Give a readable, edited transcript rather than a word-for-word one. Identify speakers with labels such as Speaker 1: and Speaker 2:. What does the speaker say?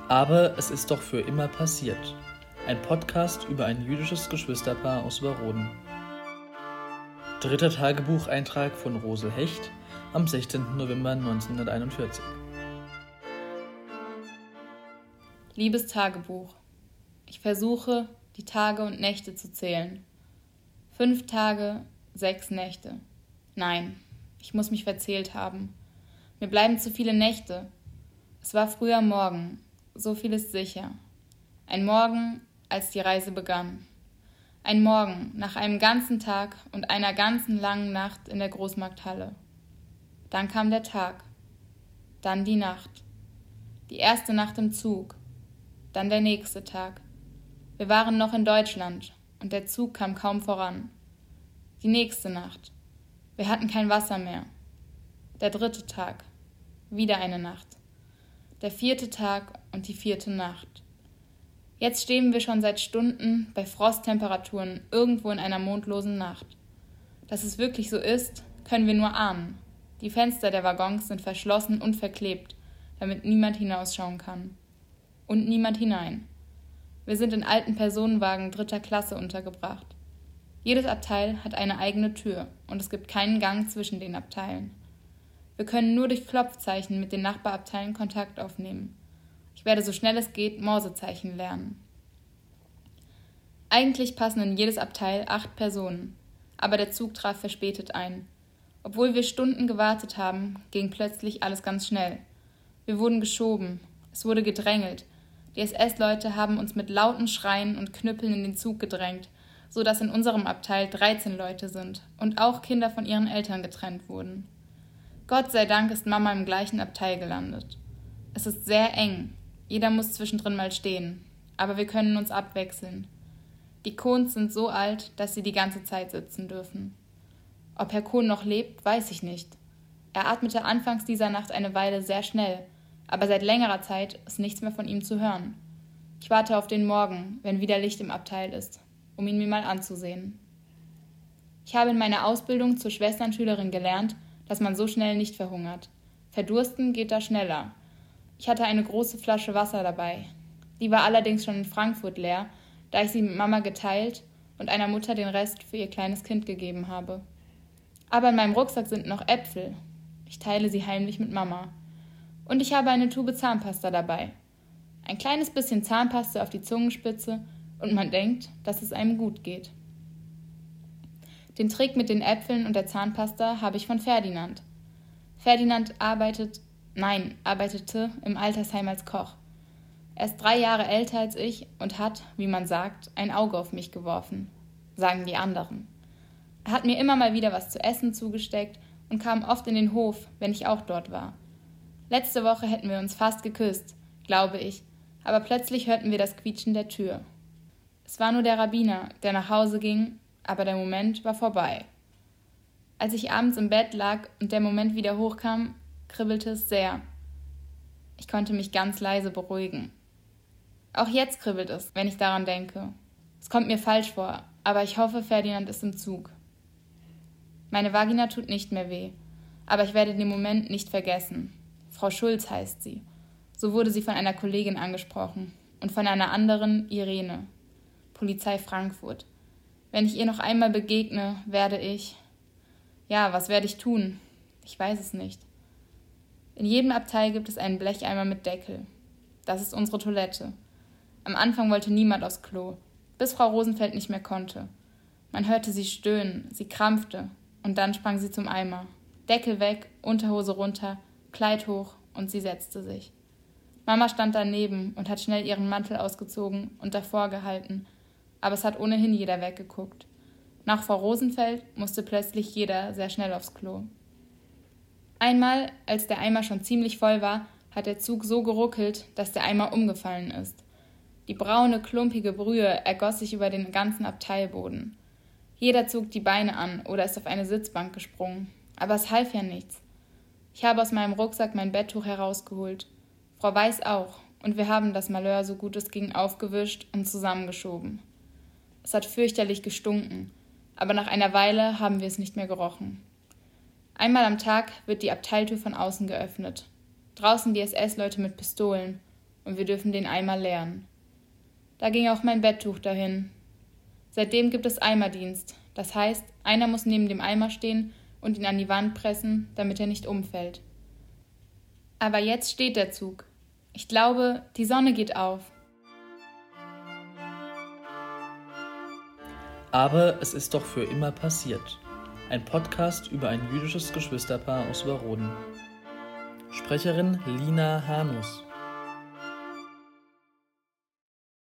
Speaker 1: Aber es ist doch für immer passiert. Ein Podcast über ein jüdisches Geschwisterpaar aus Überroden. Dritter Tagebucheintrag von Rosel Hecht am 16. November 1941.
Speaker 2: Liebes Tagebuch, ich versuche, die Tage und Nächte zu zählen. 5 Tage, 6 Nächte. Nein, ich muss mich verzählt haben. Mir bleiben zu viele Nächte. Es war früher Morgen, so viel ist sicher. Ein Morgen, als die Reise begann. Ein Morgen nach einem ganzen Tag und einer ganzen langen Nacht in der Großmarkthalle. Dann kam der Tag, dann die Nacht. Die erste Nacht im Zug, dann der nächste Tag. Wir waren noch in Deutschland und der Zug kam kaum voran. Die nächste Nacht. Wir hatten kein Wasser mehr. Der dritte Tag. Wieder eine Nacht. Der 4. Tag und die 4. Nacht. Jetzt stehen wir schon seit Stunden bei Frosttemperaturen irgendwo in einer mondlosen Nacht. Dass es wirklich so ist, können wir nur ahnen. Die Fenster der Waggons sind verschlossen und verklebt, damit niemand hinausschauen kann. Und niemand hinein. Wir sind in alten Personenwagen 3. Klasse untergebracht. Jedes Abteil hat eine eigene Tür und es gibt keinen Gang zwischen den Abteilen. Wir können nur durch Klopfzeichen mit den Nachbarabteilen Kontakt aufnehmen. Ich werde so schnell es geht Morsezeichen lernen. Eigentlich passen in jedes Abteil 8 Personen, aber der Zug traf verspätet ein. Obwohl wir Stunden gewartet haben, ging plötzlich alles ganz schnell. Wir wurden geschoben, es wurde gedrängelt. Die SS-Leute haben uns mit lauten Schreien und Knüppeln in den Zug gedrängt, so dass in unserem Abteil 13 Leute sind und auch Kinder von ihren Eltern getrennt wurden. Gott sei Dank ist Mama im gleichen Abteil gelandet. Es ist sehr eng, jeder muss zwischendrin mal stehen, aber wir können uns abwechseln. Die Kohns sind so alt, dass sie die ganze Zeit sitzen dürfen. Ob Herr Kohn noch lebt, weiß ich nicht. Er atmete anfangs dieser Nacht eine Weile sehr schnell, aber seit längerer Zeit ist nichts mehr von ihm zu hören. Ich warte auf den Morgen, wenn wieder Licht im Abteil ist, um ihn mir mal anzusehen. Ich habe in meiner Ausbildung zur Schwesternschülerin gelernt, dass man so schnell nicht verhungert. Verdursten geht da schneller. Ich hatte eine große Flasche Wasser dabei. Die war allerdings schon in Frankfurt leer, da ich sie mit Mama geteilt und einer Mutter den Rest für ihr kleines Kind gegeben habe. Aber in meinem Rucksack sind noch Äpfel. Ich teile sie heimlich mit Mama. Und ich habe eine Tube Zahnpasta dabei. Ein kleines bisschen Zahnpasta auf die Zungenspitze und man denkt, dass es einem gut geht. Den Trick mit den Äpfeln und der Zahnpasta habe ich von Ferdinand. Ferdinand arbeitete im Altersheim als Koch. Er ist 3 Jahre älter als ich und hat, wie man sagt, ein Auge auf mich geworfen, sagen die anderen. Er hat mir immer mal wieder was zu essen zugesteckt und kam oft in den Hof, wenn ich auch dort war. Letzte Woche hätten wir uns fast geküsst, glaube ich, aber plötzlich hörten wir das Quietschen der Tür. Es war nur der Rabbiner, der nach Hause ging, aber der Moment war vorbei. Als ich abends im Bett lag und der Moment wieder hochkam, kribbelte es sehr. Ich konnte mich ganz leise beruhigen. Auch jetzt kribbelt es, wenn ich daran denke. Es kommt mir falsch vor, aber ich hoffe, Ferdinand ist im Zug. Meine Vagina tut nicht mehr weh, aber ich werde den Moment nicht vergessen. Frau Schulz heißt sie. So wurde sie von einer Kollegin angesprochen und von einer anderen Irene. Polizei Frankfurt. Wenn ich ihr noch einmal begegne, werde ich... Ja, was werde ich tun? Ich weiß es nicht. In jedem Abteil gibt es einen Blecheimer mit Deckel. Das ist unsere Toilette. Am Anfang wollte niemand aufs Klo, bis Frau Rosenfeld nicht mehr konnte. Man hörte sie stöhnen, sie krampfte und dann sprang sie zum Eimer. Deckel weg, Unterhose runter, Kleid hoch und sie setzte sich. Mama stand daneben und hat schnell ihren Mantel ausgezogen und davor gehalten, aber es hat ohnehin jeder weggeguckt. Nach Frau Rosenfeld musste plötzlich jeder sehr schnell aufs Klo. Einmal, als der Eimer schon ziemlich voll war, hat der Zug so geruckelt, dass der Eimer umgefallen ist. Die braune, klumpige Brühe ergoss sich über den ganzen Abteilboden. Jeder zog die Beine an oder ist auf eine Sitzbank gesprungen, aber es half ja nichts. Ich habe aus meinem Rucksack mein Betttuch herausgeholt. Frau Weiß auch, und wir haben das Malheur so gut es ging aufgewischt und zusammengeschoben. Es hat fürchterlich gestunken, aber nach einer Weile haben wir es nicht mehr gerochen. Einmal am Tag wird die Abteiltür von außen geöffnet. Draußen die SS-Leute mit Pistolen und wir dürfen den Eimer leeren. Da ging auch mein Betttuch dahin. Seitdem gibt es Eimerdienst. Das heißt, einer muss neben dem Eimer stehen und ihn an die Wand pressen, damit er nicht umfällt. Aber jetzt steht der Zug. Ich glaube, die Sonne geht auf.
Speaker 1: Aber es ist doch für immer passiert. Ein Podcast über ein jüdisches Geschwisterpaar aus Waroden. Sprecherin Lina Hanus.